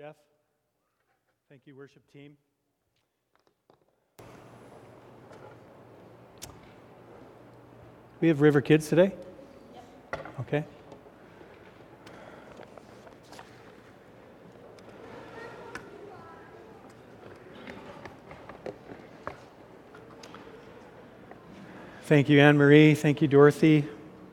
Jeff. Thank you, worship team. We have River Kids today? Yep. Okay. Thank you, Anne-Marie. Thank you, Dorothy.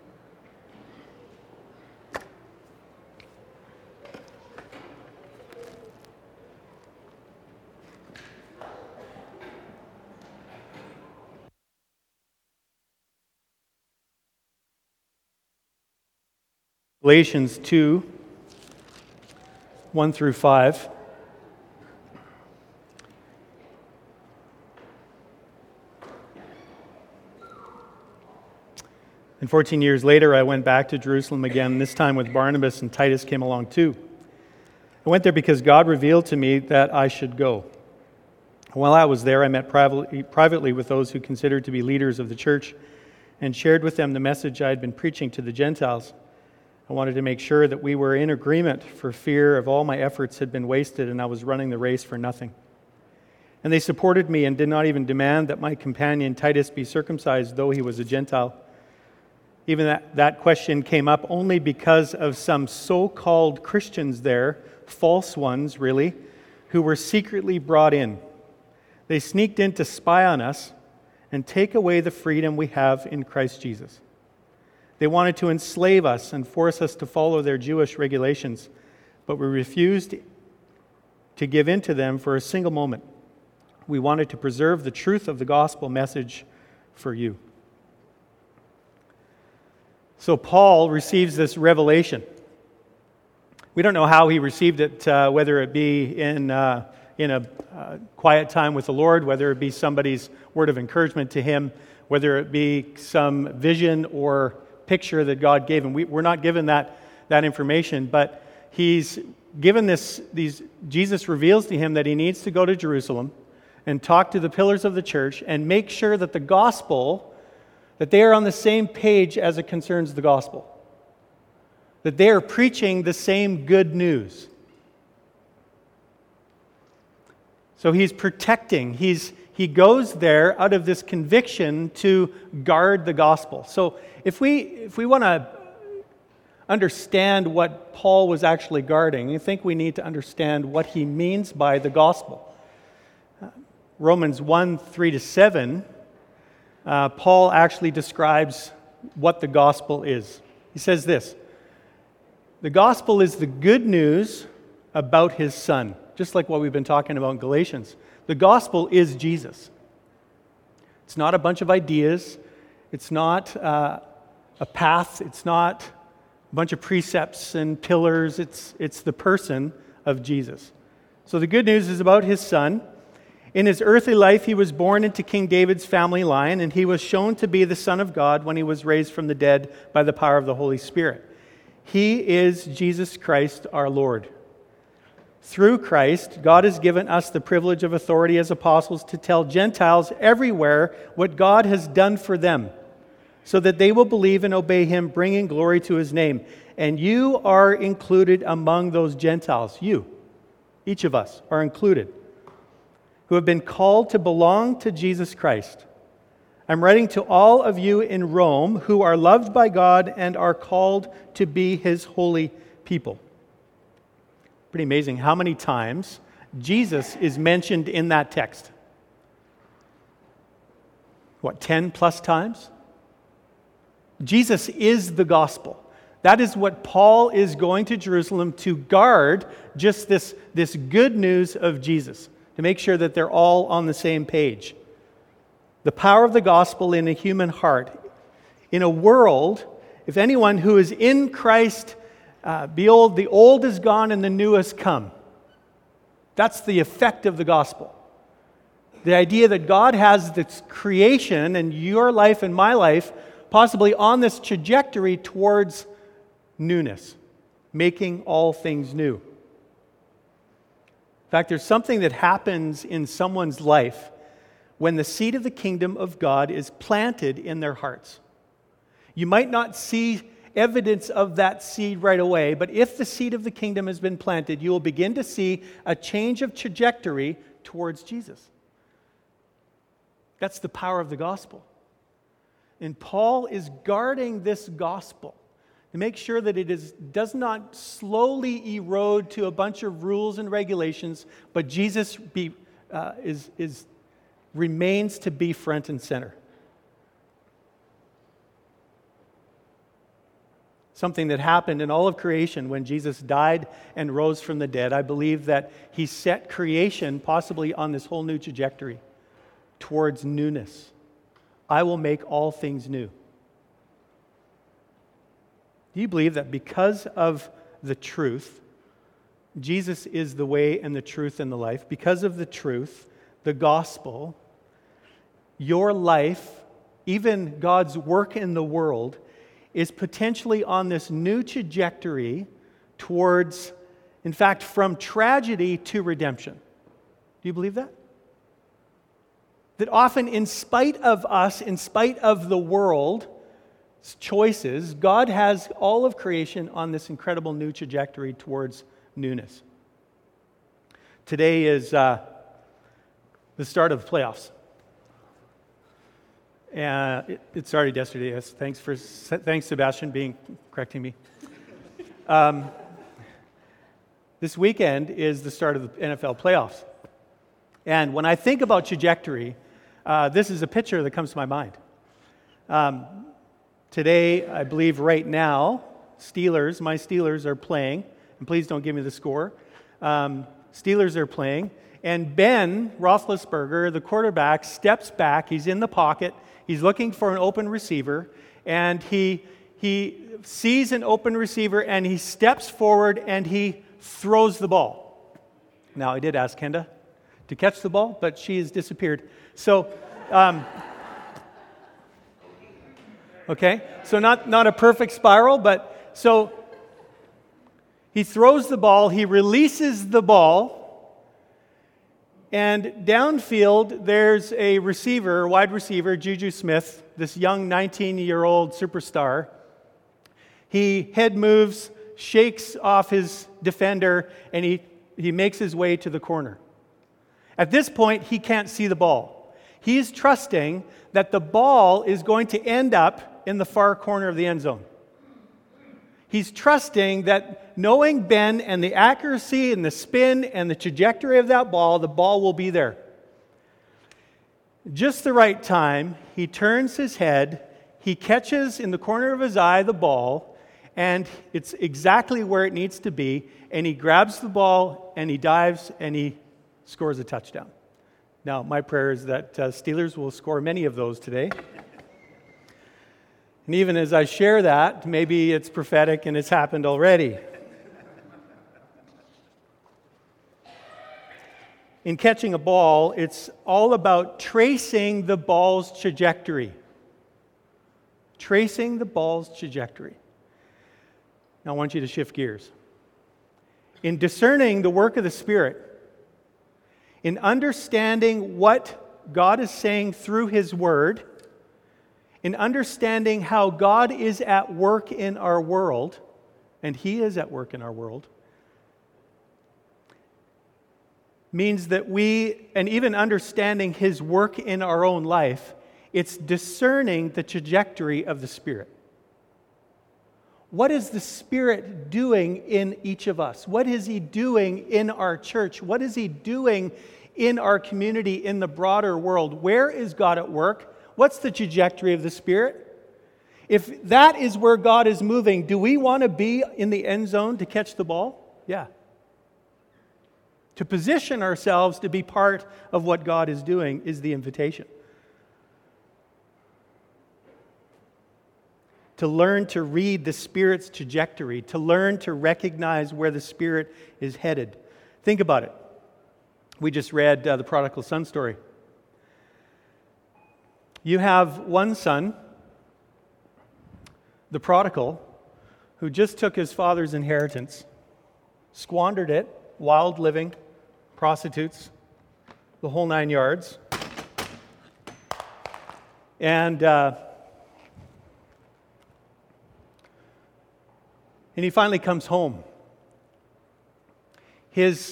Galatians 2, 1 through 5. And 14 years later, I went back to Jerusalem again, this time with Barnabas, and Titus came along too. I went there because God revealed to me that I should go. While I was there, I met privately with those who considered to be leaders of the church and shared with them the message I had been preaching to the Gentiles. I wanted to make sure that we were in agreement for fear of all my efforts had been wasted and I was running the race for nothing. And they supported me and did not even demand that my companion Titus be circumcised, though he was a Gentile. Even that question came up only because of some so-called Christians there, false ones really, who were secretly brought in. They sneaked in to spy on us and take away the freedom we have in Christ Jesus. They wanted to enslave us and force us to follow their Jewish regulations, but we refused to give in to them for a single moment. We wanted to preserve the truth of the gospel message for you. So Paul receives this revelation. We don't know how he received it, whether it be in a quiet time with the Lord, whether it be somebody's word of encouragement to him, whether it be some vision or picture that God gave him. We're not given that information, but he's given Jesus reveals to him that he needs to go to Jerusalem and talk to the pillars of the church and make sure that the gospel, that they are on the same page as it concerns the gospel. That they are preaching the same good news. So he's protecting, he goes there out of this conviction to guard the gospel. So if we want to understand what Paul was actually guarding, I think we need to understand what he means by the gospel. Romans 1, 3-7, Paul actually describes what the gospel is. He says this: the gospel is the good news about his Son, just like what we've been talking about in Galatians. The gospel is Jesus. It's not a bunch of ideas. It's not a path. It's not a bunch of precepts and pillars. It's the person of Jesus. So the good news is about his Son. In his earthly life, he was born into King David's family line, and he was shown to be the Son of God when he was raised from the dead by the power of the Holy Spirit. He is Jesus Christ our Lord. Through Christ, God has given us the privilege of authority as apostles to tell Gentiles everywhere what God has done for them, so that they will believe and obey him, bringing glory to his name. And you are included among those Gentiles. You, each of us, are included, who have been called to belong to Jesus Christ. I'm writing to all of you in Rome who are loved by God and are called to be his holy people. Pretty amazing how many times Jesus is mentioned in that text. 10 plus times? Jesus is the gospel. That is what Paul is going to Jerusalem to guard, just this good news of Jesus, to make sure that they're all on the same page. The power of the gospel in a human heart. In a world, if anyone who is in Christ, behold, the old is gone and the new has come. That's the effect of the gospel. The idea that God has this creation and your life and my life possibly on this trajectory towards newness, making all things new. In fact, there's something that happens in someone's life when the seed of the kingdom of God is planted in their hearts. You might not see evidence of that seed right away, but if the seed of the kingdom has been planted, you will begin to see a change of trajectory towards Jesus. That's the power of the gospel. And Paul is guarding this gospel to make sure that it does not slowly erode to a bunch of rules and regulations, but Jesus remains to be front and center. Something that happened in all of creation when Jesus died and rose from the dead. I believe that he set creation possibly on this whole new trajectory towards newness. I will make all things new. Do you believe that because of the truth, Jesus is the way and the truth and the life? Because of the truth, the gospel, your life, even God's work in the world, is potentially on this new trajectory towards, in fact, from tragedy to redemption. Do you believe that? That often, in spite of us, in spite of the world's choices, God has all of creation on this incredible new trajectory towards newness. Today is the start of the playoffs. It started yesterday. Yes, thanks Sebastian, correcting me. This weekend is the start of the NFL playoffs, and when I think about trajectory, this is a picture that comes to my mind. Today, I believe right now, my Steelers are playing, and please don't give me the score. Steelers are playing, and Ben Roethlisberger, the quarterback, steps back. He's in the pocket. He's looking for an open receiver, and he sees an open receiver, and he steps forward, and he throws the ball. Now, I did ask Kenda to catch the ball, but she has disappeared. So, okay, so not a perfect spiral, but so he throws the ball, he releases the ball, and downfield, there's a wide receiver, Juju Smith, this young 19-year-old superstar. He head moves, shakes off his defender, and he makes his way to the corner. At this point, he can't see the ball. He's trusting that the ball is going to end up in the far corner of the end zone. He's trusting that knowing Ben and the accuracy and the spin and the trajectory of that ball, the ball will be there. Just the right time, he turns his head, he catches in the corner of his eye the ball, and it's exactly where it needs to be, and he grabs the ball and he dives and he scores a touchdown. Now, my prayer is that Steelers will score many of those today. And even as I share that, maybe it's prophetic and it's happened already. In catching a ball, it's all about tracing the ball's trajectory. Tracing the ball's trajectory. Now I want you to shift gears. In discerning the work of the Spirit, in understanding what God is saying through His Word, in understanding how God is at work in our world, and He is at work in our world, means that and even understanding His work in our own life, it's discerning the trajectory of the Spirit. What is the Spirit doing in each of us? What is He doing in our church? What is He doing in our community, in the broader world? Where is God at work? What's the trajectory of the Spirit? If that is where God is moving, do we want to be in the end zone to catch the ball? Yeah. To position ourselves to be part of what God is doing is the invitation. To learn to read the Spirit's trajectory, to learn to recognize where the Spirit is headed. Think about it. We just read the prodigal son story. You have one son, the prodigal, who just took his father's inheritance, squandered it, wild living, prostitutes, the whole 9 yards. And and he finally comes home. His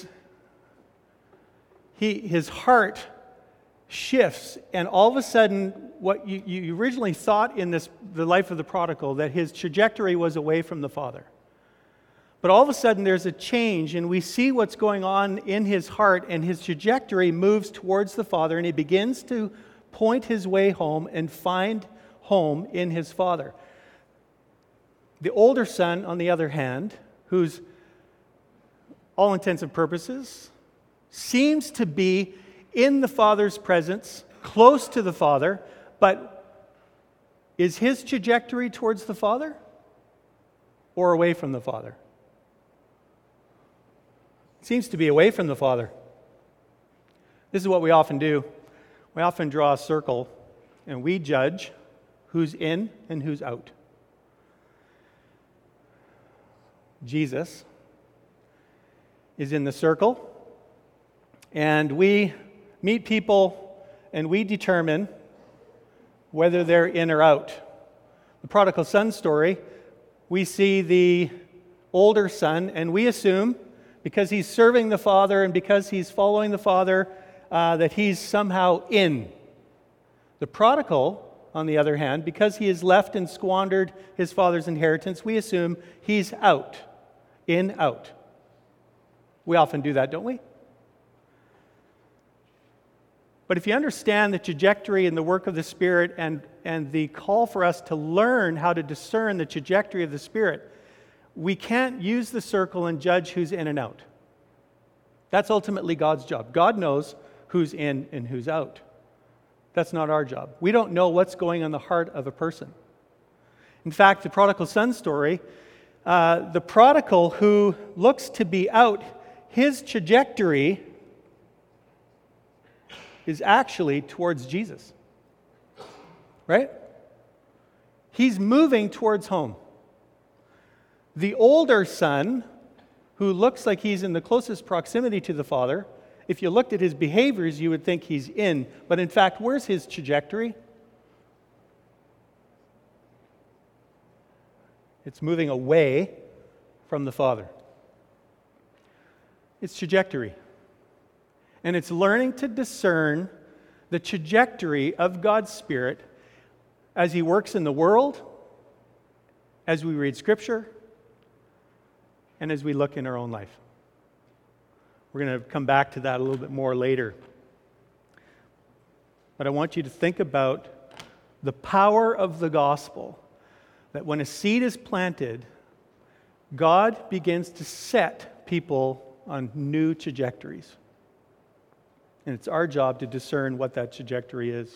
heart shifts, and all of a sudden, what you originally thought in the life of the prodigal, that his trajectory was away from the Father. But all of a sudden, there's a change, and we see what's going on in his heart, and his trajectory moves towards the Father, and he begins to point his way home and find home in his Father. The older son, on the other hand, who's all intents and purposes, seems to be in the Father's presence, close to the Father, but is his trajectory towards the Father or away from the Father? It seems to be away from the Father. This is what we often do. We often draw a circle and we judge who's in and who's out. Jesus is in the circle, and we meet people and we determine whether they're in or out. The prodigal son story, we see the older son, and we assume, because he's serving the Father and because he's following the Father, that he's somehow in. The prodigal, on the other hand, because he has left and squandered his father's inheritance, we assume he's out. In, out. We often do that, don't we? But if you understand the trajectory and the work of the Spirit and the call for us to learn how to discern the trajectory of the Spirit, we can't use the circle and judge who's in and out. That's ultimately God's job. God knows who's in and who's out. That's not our job. We don't know what's going on in the heart of a person. In fact, the prodigal son story, the prodigal who looks to be out, his trajectory is actually towards Jesus. Right? He's moving towards home. The older son, who looks like he's in the closest proximity to the Father, if you looked at his behaviors, you would think he's in. But in fact, where's his trajectory? It's moving away from the Father. It's trajectory. And it's learning to discern the trajectory of God's Spirit as He works in the world, as we read Scripture, and as we look in our own life. We're going to come back to that a little bit more later. But I want you to think about the power of the gospel, that when a seed is planted, God begins to set people on new trajectories. And it's our job to discern what that trajectory is.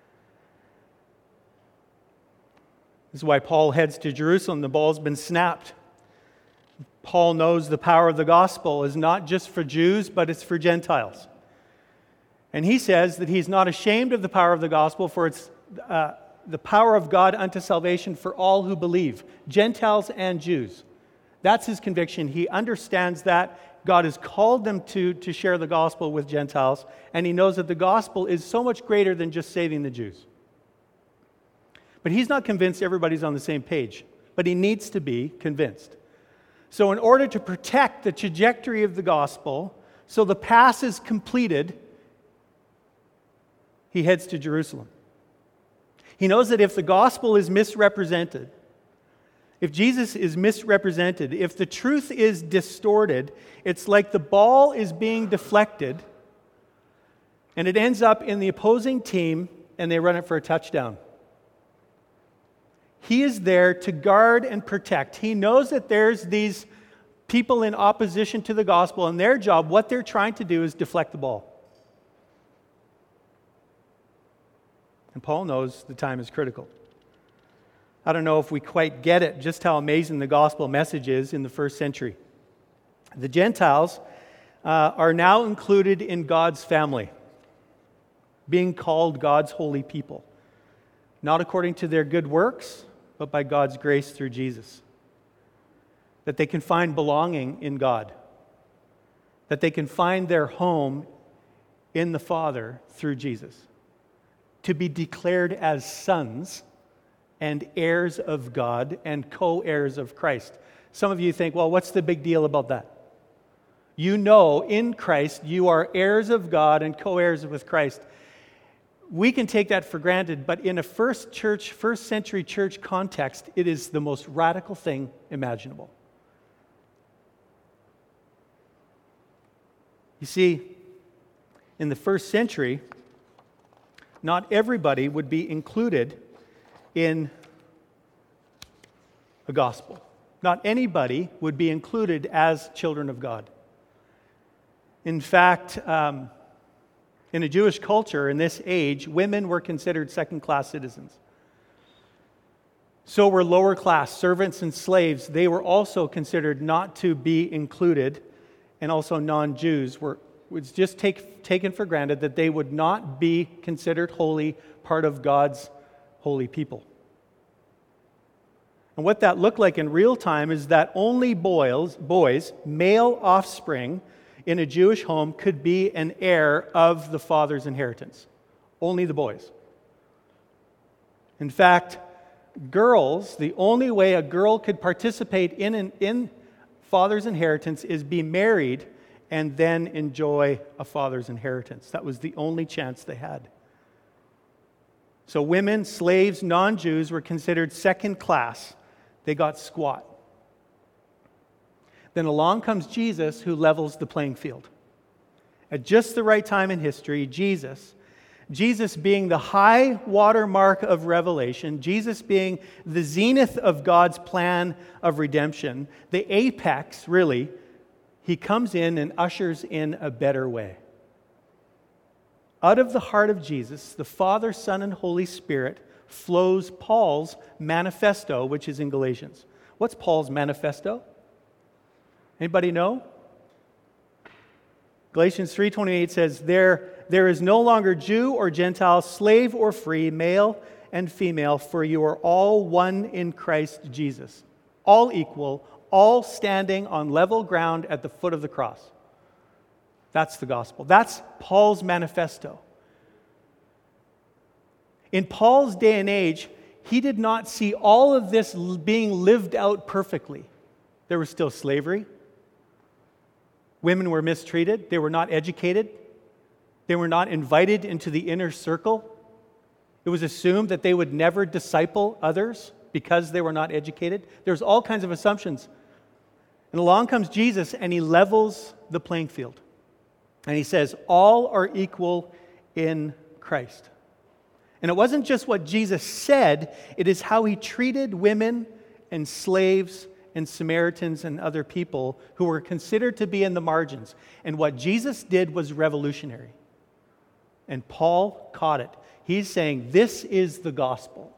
This is why Paul heads to Jerusalem. The ball's been snapped. Paul knows the power of the gospel is not just for Jews, but it's for Gentiles. And he says that he's not ashamed of the power of the gospel, for it's the power of God unto salvation for all who believe, Gentiles and Jews. That's his conviction. He understands that God has called them to share the gospel with Gentiles, and he knows that the gospel is so much greater than just saving the Jews. But he's not convinced everybody's on the same page, but he needs to be convinced. So in order to protect the trajectory of the gospel, so the pass is completed, he heads to Jerusalem. He knows that if the gospel is misrepresented, if Jesus is misrepresented, if the truth is distorted, it's like the ball is being deflected and it ends up in the opposing team and they run it for a touchdown. He is there to guard and protect. He knows that there's these people in opposition to the gospel, and their job, what they're trying to do, is deflect the ball. And Paul knows the time is critical. I don't know if we quite get it, just how amazing the gospel message is in the first century. The Gentiles are now included in God's family, being called God's holy people, not according to their good works, but by God's grace through Jesus. That they can find belonging in God. That they can find their home in the Father through Jesus. To be declared as sons and heirs of God and co-heirs of Christ. Some of you think, well, what's the big deal about that? You know, in Christ, you are heirs of God and co-heirs with Christ. We can take that for granted, but in a first century church context, it is the most radical thing imaginable. You see, in the first century, not everybody would be included in a gospel. Not anybody would be included as children of God. In fact, in a Jewish culture in this age, women were considered second-class citizens. So were lower class servants and slaves. They were also considered not to be included, and also non-Jews was just taken for granted that they would not be considered holy, part of God's holy people. And what that looked like in real time is that only boys, male offspring in a Jewish home, could be an heir of the father's inheritance. Only the boys. In fact, girls, the only way a girl could participate in father's inheritance is be married and then enjoy a father's inheritance. That was the only chance they had. So women, slaves, non-Jews were considered second class. They got squat. Then along comes Jesus, who levels the playing field. At just the right time in history, Jesus being the high water mark of Revelation, Jesus being the zenith of God's plan of redemption, the apex, really, he comes in and ushers in a better way. Out of the heart of Jesus, the Father, Son, and Holy Spirit flows Paul's manifesto, which is in Galatians. What's Paul's manifesto? Anybody know? Galatians 3:28 says, There is no longer Jew or Gentile, slave or free, male and female, for you are all one in Christ Jesus. All equal, all standing on level ground at the foot of the cross. That's the gospel. That's Paul's manifesto. In Paul's day and age, he did not see all of this being lived out perfectly. There was still slavery. Women were mistreated. They were not educated. They were not invited into the inner circle. It was assumed that they would never disciple others because they were not educated. There's all kinds of assumptions. And along comes Jesus, and he levels the playing field. And he says, all are equal in Christ. And it wasn't just what Jesus said, it is how he treated women and slaves and Samaritans and other people who were considered to be in the margins. And what Jesus did was revolutionary. And Paul caught it. He's saying, this is the gospel.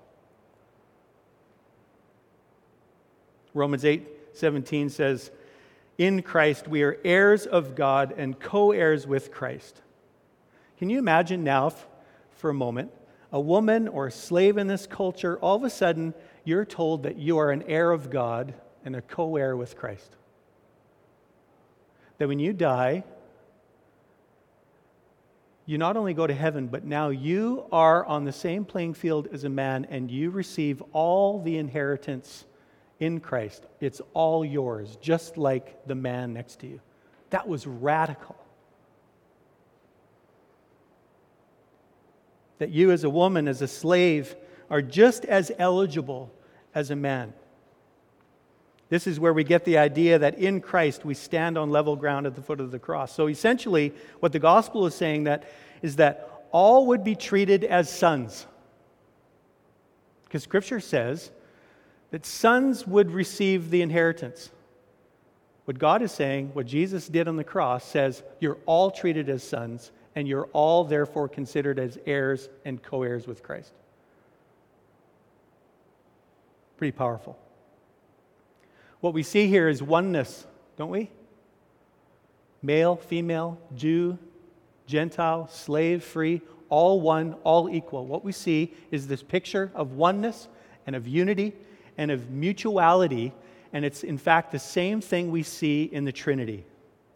Romans 8:17 says, in Christ we are heirs of God and co-heirs with Christ. Can you imagine now, for a moment, a woman or a slave in this culture, all of a sudden you're told that you are an heir of God and a co-heir with Christ? That when you die, you not only go to heaven, but now you are on the same playing field as a man and you receive all the inheritance in Christ. It's all yours, just like the man next to you. That was radical. That you as a woman, as a slave, are just as eligible as a man. This is where we get the idea that in Christ we stand on level ground at the foot of the cross. So essentially, what the gospel is saying is that all would be treated as sons. Because Scripture says that sons would receive the inheritance. What God is saying, what Jesus did on the cross, says you're all treated as sons, and you're all therefore considered as heirs and co-heirs with Christ. Pretty powerful. What we see here is oneness, don't we? Male, female, Jew, Gentile, slave, free, all one, all equal. What we see is this picture of oneness and of unity and of mutuality, and it's in fact the same thing we see in the Trinity.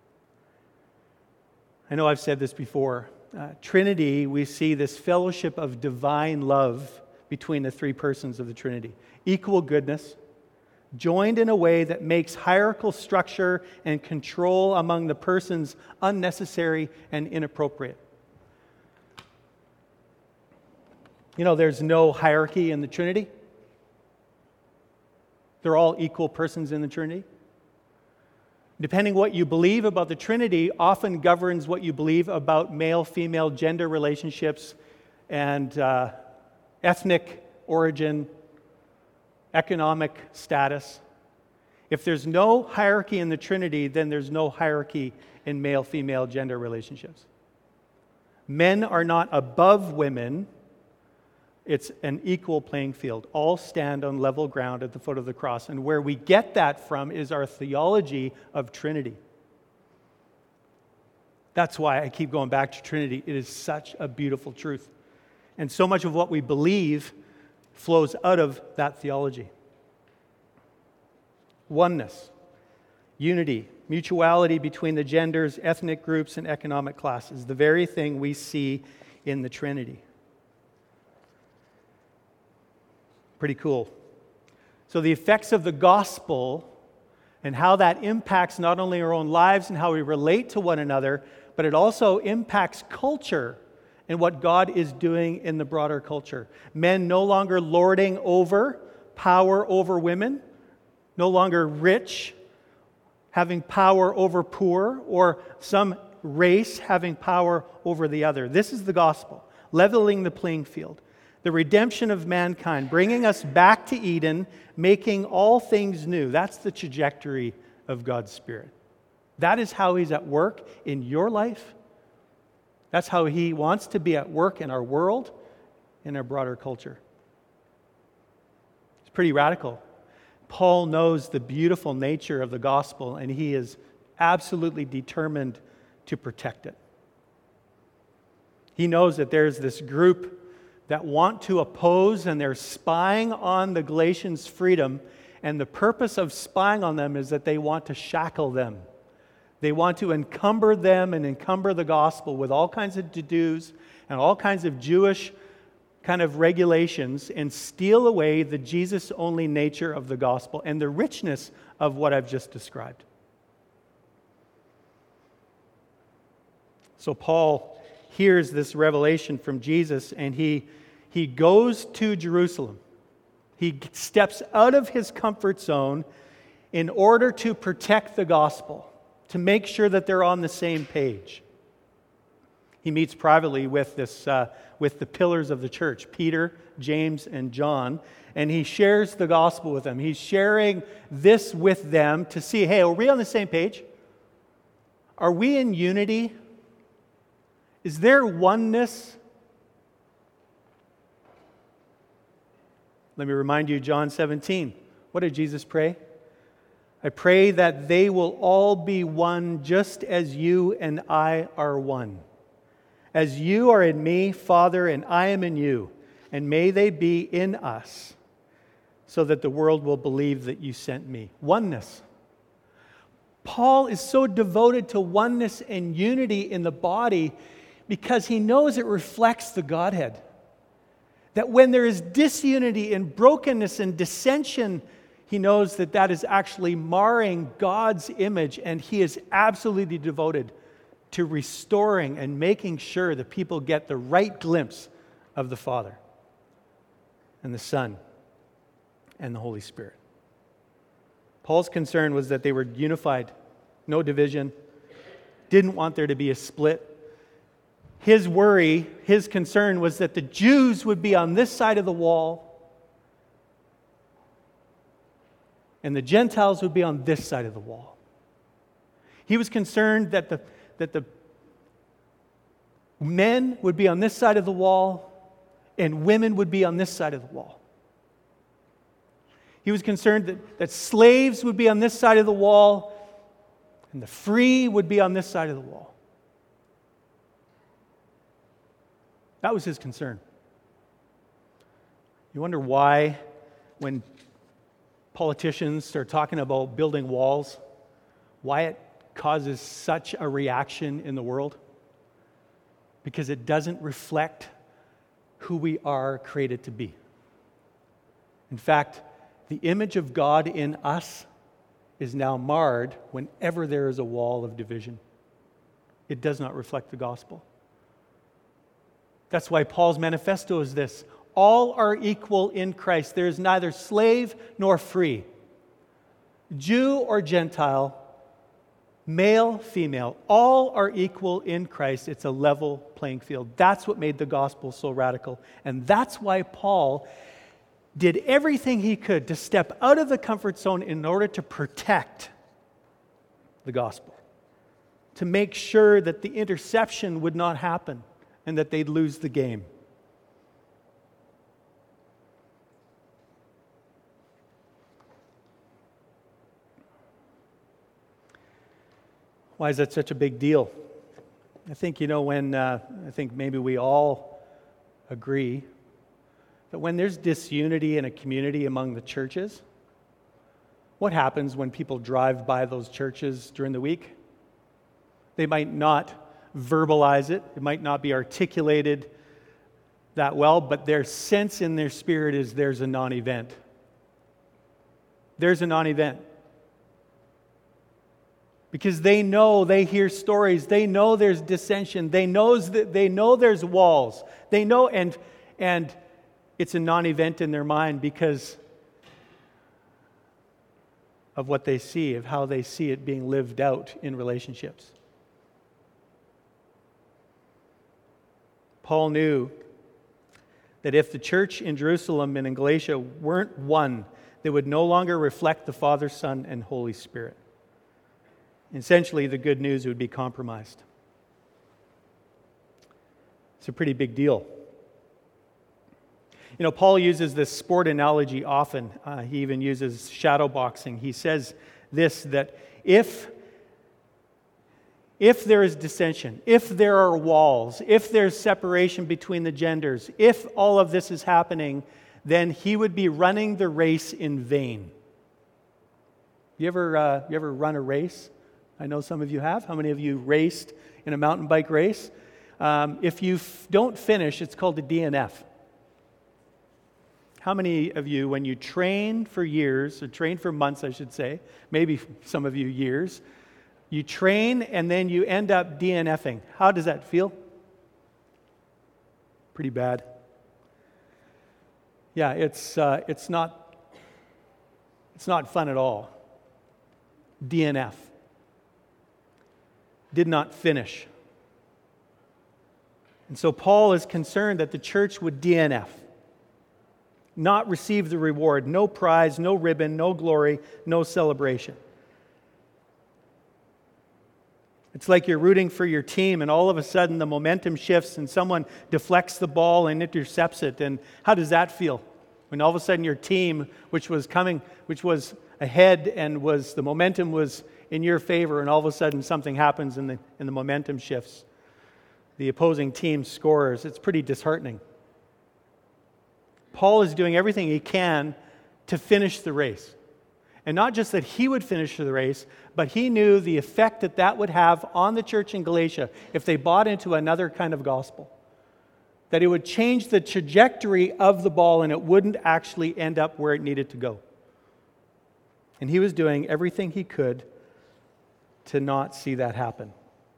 I know I've said this before. Trinity, we see this fellowship of divine love between the three persons of the Trinity. Equal goodness, joined in a way that makes hierarchical structure and control among the persons unnecessary and inappropriate. You know, there's no hierarchy in the Trinity. They're all equal persons in the Trinity. Depending what you believe about the Trinity often governs what you believe about male-female gender relationships and ethnic origin, economic status. If there's no hierarchy in the Trinity, then there's no hierarchy in male-female gender relationships. Men are not above women. It's an equal playing field. All stand on level ground at the foot of the cross. And where we get that from is our theology of Trinity. That's why I keep going back to Trinity. It is such a beautiful truth. And so much of what we believe flows out of that theology. Oneness, unity, mutuality between the genders, ethnic groups, and economic classes, the very thing we see in the Trinity. Pretty cool. So the effects of the gospel and how that impacts not only our own lives and how we relate to one another, but it also impacts culture and what God is doing in the broader culture. Men no longer lording over, power over women, no longer rich, having power over poor, or some race having power over the other. This is the gospel, leveling the playing field. The redemption of mankind, bringing us back to Eden, making all things new. That's the trajectory of God's Spirit. That is how He's at work in your life. That's how He wants to be at work in our world, in our broader culture. It's pretty radical. Paul knows the beautiful nature of the gospel, and he is absolutely determined to protect it. He knows that there's this group that want to oppose, and they're spying on the Galatians' freedom, and the purpose of spying on them is that they want to shackle them. They want to encumber them and encumber the gospel with all kinds of to-dos and all kinds of Jewish kind of regulations and steal away the Jesus-only nature of the gospel and the richness of what I've just described. So Paul hears this revelation from Jesus, and he goes to Jerusalem. He steps out of his comfort zone in order to protect the gospel, to make sure that they're on the same page. He meets privately with the pillars of the church, Peter, James, and John, and he shares the gospel with them. He's sharing this with them to see, hey, are we on the same page? Are we in unity? Is there oneness? Let me remind you, John 17. What did Jesus pray? I pray that they will all be one just as you and I are one. As you are in me, Father, and I am in you, and may they be in us, so that the world will believe that you sent me. Oneness. Paul is so devoted to oneness and unity in the body because he knows it reflects the Godhead. That when there is disunity and brokenness and dissension, he knows that that is actually marring God's image, and he is absolutely devoted to restoring and making sure that people get the right glimpse of the Father and the Son and the Holy Spirit. Paul's concern was that they were unified, no division, didn't want there to be a split. His worry, his concern was that the Jews would be on this side of the wall and the Gentiles would be on this side of the wall. He was concerned that the men would be on this side of the wall and women would be on this side of the wall. He was concerned that slaves would be on this side of the wall and the free would be on this side of the wall. That was his concern. You wonder why, when politicians start talking about building walls, why it causes such a reaction in the world? Because it doesn't reflect who we are created to be. In fact, the image of God in us is now marred whenever there is a wall of division. It does not reflect the gospel. That's why Paul's manifesto is this: all are equal in Christ. There is neither slave nor free, Jew or Gentile, male, female. All are equal in Christ. It's a level playing field. That's what made the gospel so radical. And that's why Paul did everything he could to step out of the comfort zone in order to protect the gospel, to make sure that the interception would not happen and that they'd lose the game. Why is that such a big deal? I think, I think maybe we all agree that when there's disunity in a community among the churches, what happens when people drive by those churches during the week? They might not verbalize it. It might not be articulated that well, but their sense in their spirit is there's a non-event. There's a non-event. Because they know, they hear stories, they know there's dissension, they know there's walls. They know, and it's a non-event in their mind because of what they see, of how they see it being lived out in relationships. Paul knew that if the church in Jerusalem and in Galatia weren't one, they would no longer reflect the Father, Son, and Holy Spirit. Essentially, the good news would be compromised. It's a pretty big deal. Paul uses this sport analogy often. He even uses shadow boxing. He says this, that if there is dissension, if there are walls, if there's separation between the genders, if all of this is happening, then he would be running the race in vain. You ever run a race? I know some of you have. How many of you raced in a mountain bike race? If you don't finish, it's called a DNF. How many of you, when you train for years, or train for months, I should say, maybe some of you years, you train and then you end up DNFing? How does that feel? Pretty bad. Yeah, it's not fun at all. DNF. Did not finish. And so Paul is concerned that the church would DNF, not receive the reward, no prize, no ribbon, no glory, no celebration. It's like you're rooting for your team and all of a sudden the momentum shifts and someone deflects the ball and intercepts it. And how does that feel? When all of a sudden your team, which was ahead and the momentum was in your favor, and all of a sudden something happens and the momentum shifts. The opposing team scores. It's pretty disheartening. Paul is doing everything he can to finish the race. And not just that he would finish the race, but he knew the effect that would have on the church in Galatia if they bought into another kind of gospel. That it would change the trajectory of the ball and it wouldn't actually end up where it needed to go. And he was doing everything he could to not see that happen.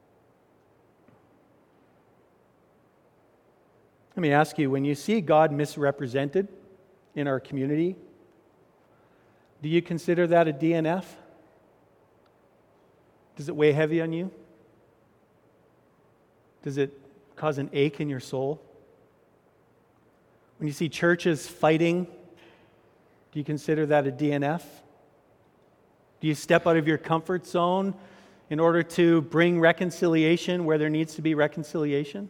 Let me ask you, when you see God misrepresented in our community, do you consider that a DNF? Does it weigh heavy on you? Does it cause an ache in your soul? When you see churches fighting, do you consider that a DNF? Do you step out of your comfort zone in order to bring reconciliation where there needs to be reconciliation?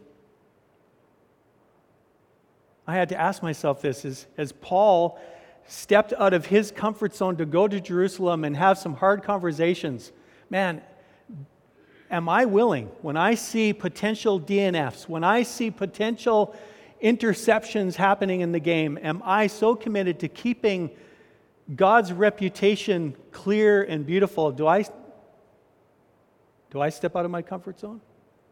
I had to ask myself this as Paul stepped out of his comfort zone to go to Jerusalem and have some hard conversations. Man, am I willing, when I see potential DNFs, when I see potential interceptions happening in the game, am I so committed to keeping God's reputation clear and beautiful? Do I step out of my comfort zone?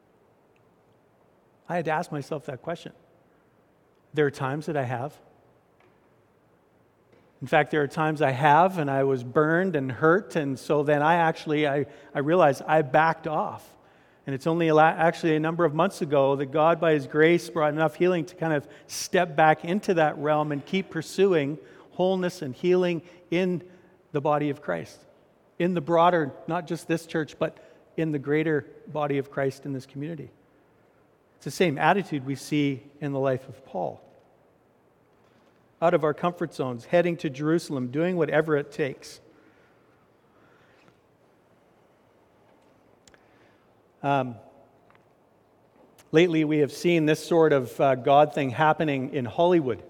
I had to ask myself that question. There are times that I have. In fact, there are times I have, and I was burned and hurt, and so then I realized I backed off. And it's only actually a number of months ago that God, by His grace, brought enough healing to kind of step back into that realm and keep pursuing wholeness and healing in the body of Christ. In the broader, not just this church, but in the greater body of Christ in this community. It's the same attitude we see in the life of Paul. Out of our comfort zones, heading to Jerusalem, doing whatever it takes. Lately, we have seen this sort of God thing happening in Hollywood.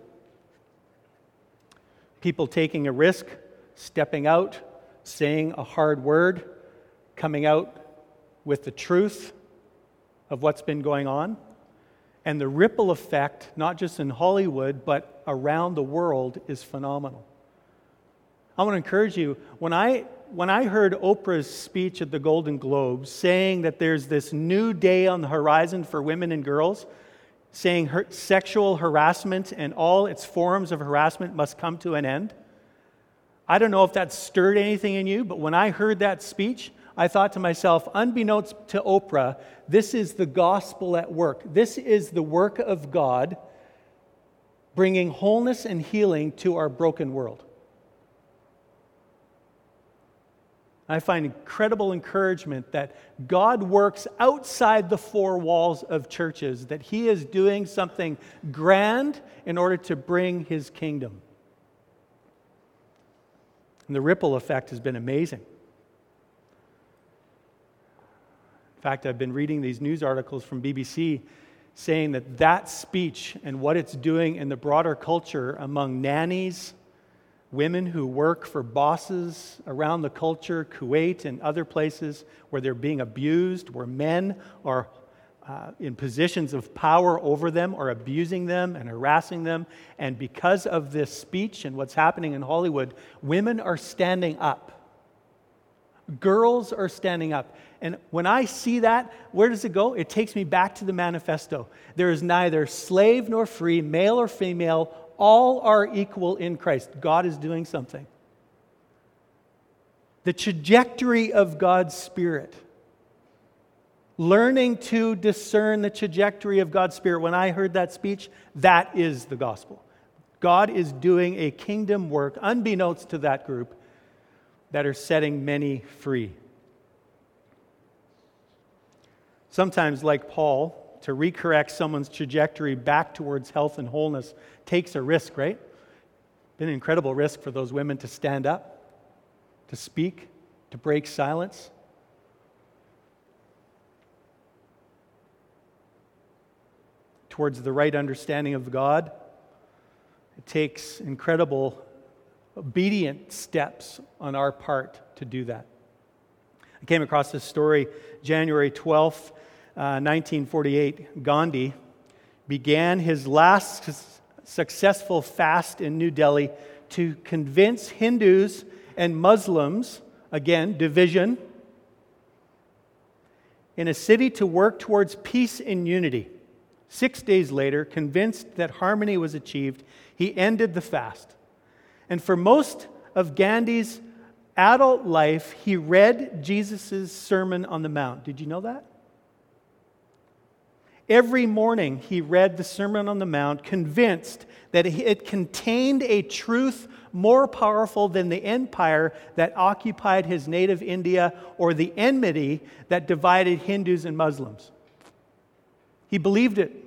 People taking a risk, stepping out, saying a hard word, coming out with the truth of what's been going on. And the ripple effect, not just in Hollywood, but around the world, is phenomenal. I want to encourage you, when I heard Oprah's speech at the Golden Globes saying that there's this new day on the horizon for women and girls, saying sexual harassment and all its forms of harassment must come to an end, I don't know if that stirred anything in you, but when I heard that speech, I thought to myself, unbeknownst to Oprah, this is the gospel at work. This is the work of God bringing wholeness and healing to our broken world. I find incredible encouragement that God works outside the four walls of churches, that He is doing something grand in order to bring His kingdom. And the ripple effect has been amazing. In fact, I've been reading these news articles from BBC saying that speech and what it's doing in the broader culture among nannies, women who work for bosses around the culture, Kuwait and other places where they're being abused, where men are in positions of power over them or abusing them and harassing them. And because of this speech and what's happening in Hollywood, women are standing up. Girls are standing up. And when I see that, where does it go? It takes me back to the manifesto. There is neither slave nor free, male or female. All are equal in Christ. God is doing something. The trajectory of God's Spirit. Learning to discern the trajectory of God's Spirit. When I heard that speech, that is the gospel. God is doing a kingdom work, unbeknownst to that group, that are setting many free. Sometimes, like Paul, to recorrect someone's trajectory back towards health and wholeness takes a risk, right? Been an incredible risk for those women to stand up, to speak, to break silence. Towards the right understanding of God, it takes incredible obedient steps on our part to do that. I came across this story January 12th, 1948. Gandhi began his last successful fast in New Delhi to convince Hindus and Muslims, again, division, in a city to work towards peace and unity. 6 days later, convinced that harmony was achieved, he ended the fast. And for most of Gandhi's adult life, he read Jesus' Sermon on the Mount. Did you know that? Every morning he read the Sermon on the Mount, convinced that it contained a truth more powerful than the empire that occupied his native India or the enmity that divided Hindus and Muslims. He believed it.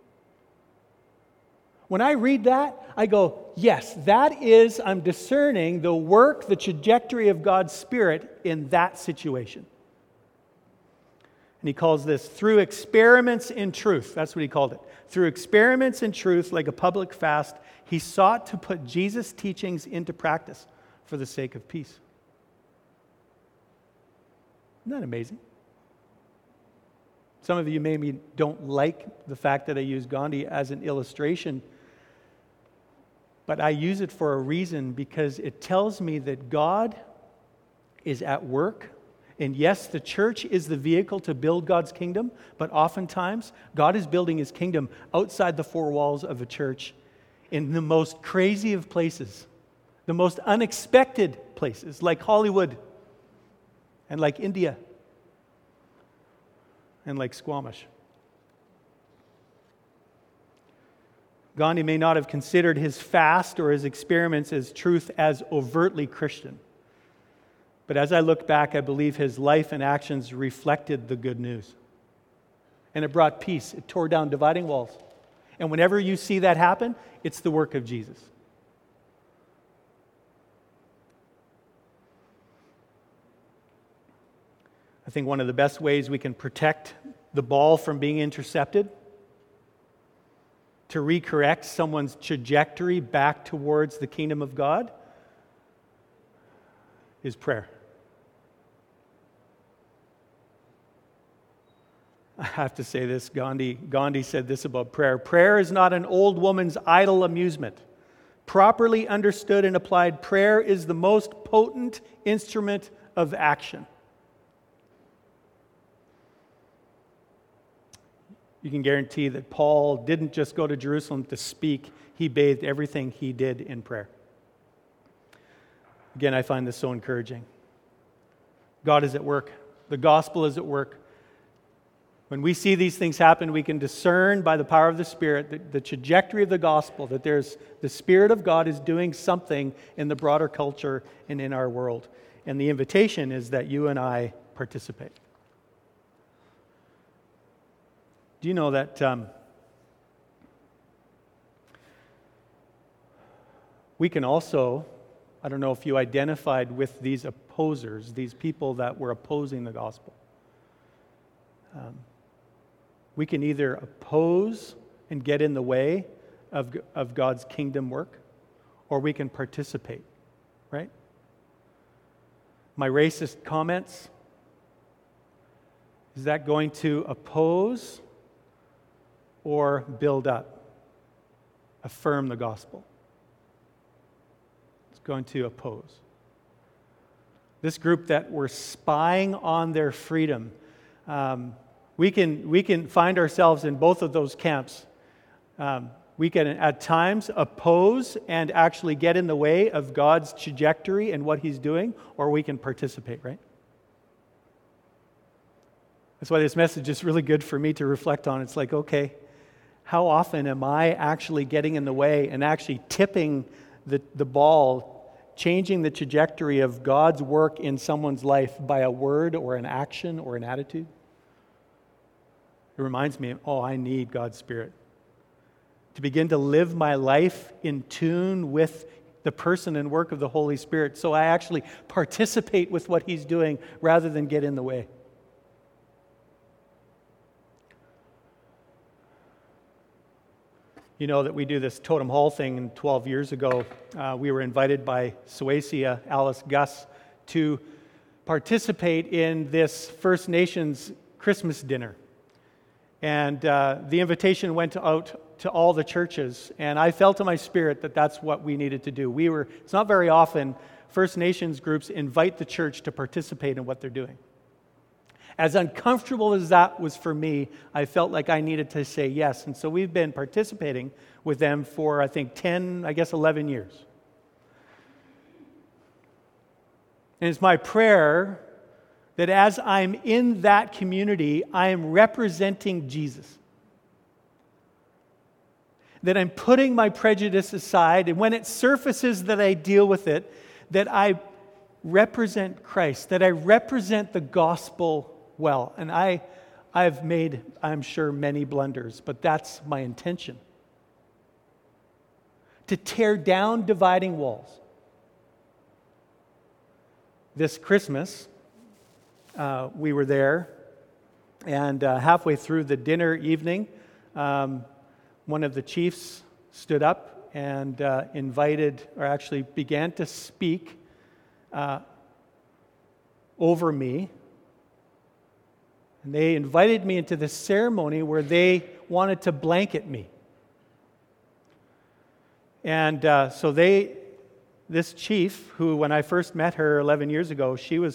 When I read that, I go, yes, I'm discerning the work, the trajectory of God's Spirit in that situation. And he calls this through experiments in truth. That's what he called it. Through experiments in truth, like a public fast, he sought to put Jesus' teachings into practice for the sake of peace. Isn't that amazing? Some of you maybe don't like the fact that I use Gandhi as an illustration, but I use it for a reason, because it tells me that God is at work. And yes, the church is the vehicle to build God's kingdom, but oftentimes God is building His kingdom outside the four walls of a church in the most crazy of places, the most unexpected places, like Hollywood, and like India, and like Squamish. Gandhi may not have considered his fast or his experiments as truth as overtly Christian. But as I look back, I believe his life and actions reflected the good news. And it brought peace. It tore down dividing walls. And whenever you see that happen, it's the work of Jesus. I think one of the best ways we can protect the ball from being intercepted, to recorrect someone's trajectory back towards the kingdom of God, is prayer. I have to say this, Gandhi said this about prayer. Prayer is not an old woman's idle amusement. Properly understood and applied, prayer is the most potent instrument of action. You can guarantee that Paul didn't just go to Jerusalem to speak. He bathed everything he did in prayer. Again, I find this so encouraging. God is at work. The gospel is at work. When we see these things happen, we can discern by the power of the Spirit the trajectory of the gospel, that the Spirit of God is doing something in the broader culture and in our world. And the invitation is that you and I participate. Do you know that we can also, I don't know if you identified with these opposers, these people that were opposing the gospel. We can either oppose and get in the way of God's kingdom work, or we can participate, right? My racist comments, is that going to oppose or build up, affirm the gospel? It's going to oppose. This group that were spying on their freedom, we can find ourselves in both of those camps. We can at times oppose and actually get in the way of God's trajectory and what He's doing, or we can participate, right? That's why this message is really good for me to reflect on. It's like, okay, how often am I actually getting in the way and actually tipping the ball, changing the trajectory of God's work in someone's life by a word or an action or an attitude? It reminds me, I need God's Spirit to begin to live my life in tune with the person and work of the Holy Spirit, so I actually participate with what He's doing rather than get in the way. You know that we do this Totem Hall thing, and 12 years ago, we were invited by Suecia, Alice Gus, to participate in this First Nations Christmas dinner. And the invitation went out to all the churches, and I felt in my spirit that that's what we needed to do. It's not very often First Nations groups invite the church to participate in what they're doing. As uncomfortable as that was for me, I felt like I needed to say yes. And so we've been participating with them for, I think, 11 years. And it's my prayer that as I'm in that community, I am representing Jesus. That I'm putting my prejudice aside, and when it surfaces that I deal with it, that I represent Christ, that I represent the gospel well. And I've made, I'm sure, many blunders, but that's my intention. To tear down dividing walls. This Christmas, we were there, and halfway through the dinner evening, one of the chiefs stood up and invited, or actually began to speak over me. And they invited me into this ceremony where they wanted to blanket me. And so this chief, who when I first met her 11 years ago, she was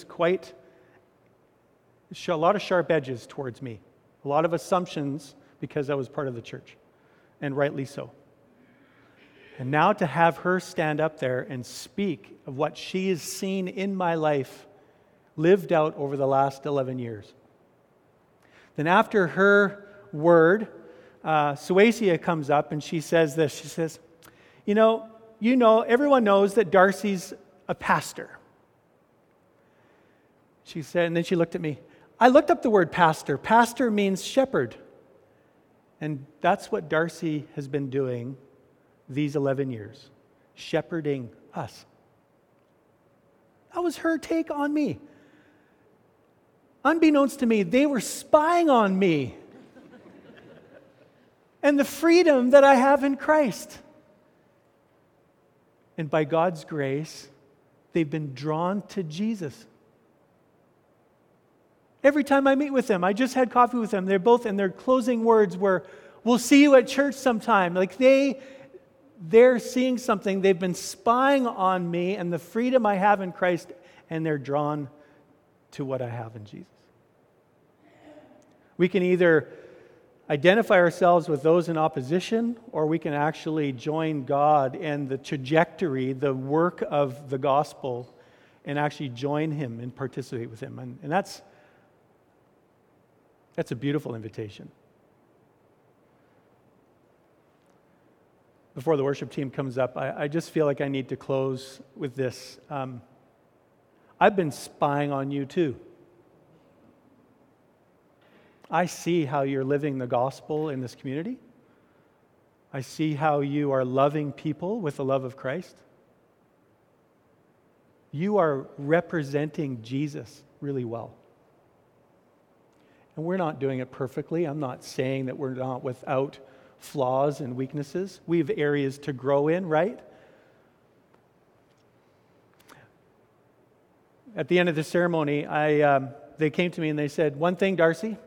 a lot of sharp edges towards me. A lot of assumptions because I was part of the church, and rightly so. And now to have her stand up there and speak of what she has seen in my life lived out over the last 11 years. Then after her word, Suasia comes up and she says this. She says, you know, everyone knows that Darcy's a pastor. She said, and then she looked at me. I looked up the word pastor. Pastor means shepherd. And that's what Darcy has been doing these 11 years, shepherding us. That was her take on me. Unbeknownst to me, they were spying on me and the freedom that I have in Christ. And by God's grace, they've been drawn to Jesus. Every time I meet with them, I just had coffee with them, they're both, and their closing words were, we'll see you at church sometime. Like they're seeing something, they've been spying on me and the freedom I have in Christ, and they're drawn to what I have in Jesus. We can either identify ourselves with those in opposition, or we can actually join God and the trajectory, the work of the gospel, and actually join Him and participate with Him. And that's a beautiful invitation. Before the worship team comes up, I just feel like I need to close with this. I've been spying on you too. I see how you're living the gospel in this community. I see how you are loving people with the love of Christ. You are representing Jesus really well. And we're not doing it perfectly. I'm not saying that we're not without flaws and weaknesses. We have areas to grow in, right? At the end of the ceremony, they came to me and they said, one thing, Darcy,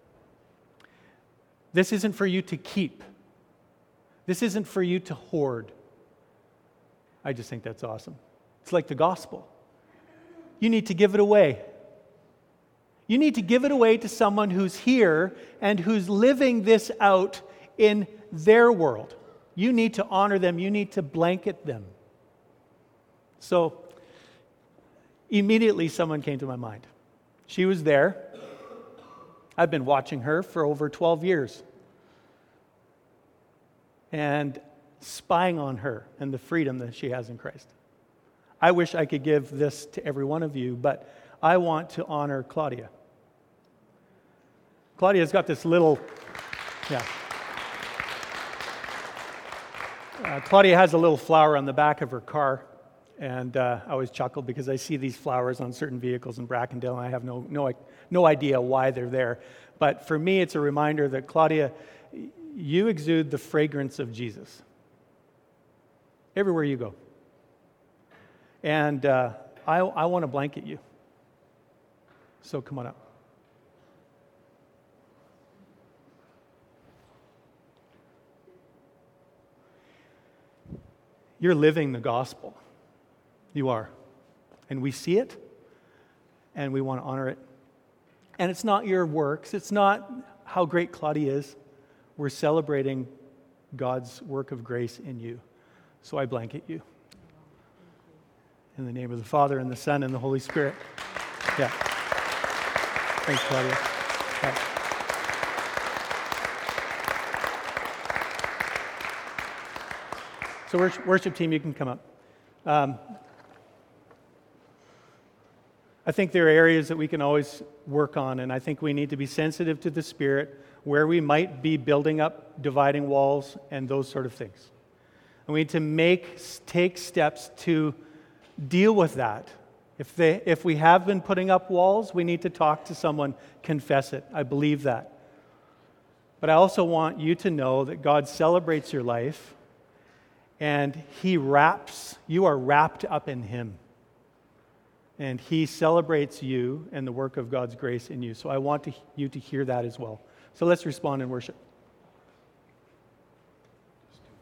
this isn't for you to keep. This isn't for you to hoard. I just think that's awesome. It's like the gospel. You need to give it away. You need to give it away to someone who's here and who's living this out in their world. You need to honor them. You need to blanket them. So, immediately someone came to my mind. She was there. I've been watching her for over 12 years and spying on her and the freedom that she has in Christ. I wish I could give this to every one of you, but I want to honor Claudia. Claudia's got this little, Claudia has a little flower on the back of her car, and I always chuckle because I see these flowers on certain vehicles in Brackendale, and I have no idea why they're there. But for me, it's a reminder that, Claudia, you exude the fragrance of Jesus everywhere you go. And I want to blanket you. So come on up. You're living the gospel. You are. And we see it, and we want to honor it. And it's not your works. It's not how great Claudia is. We're celebrating God's work of grace in you. So I blanket you. In the name of the Father, and the Son, and the Holy Spirit. Yeah. Thanks, Claudia. Yeah. So worship team, you can come up. I think there are areas that we can always work on, and I think we need to be sensitive to the Spirit where we might be building up dividing walls and those sort of things. And we need to take steps to deal with that. If we have been putting up walls, we need to talk to someone, confess it. I believe that. But I also want you to know that God celebrates your life, and you are wrapped up in Him. And He celebrates you and the work of God's grace in you. So I want you to hear that as well. So let's respond in worship.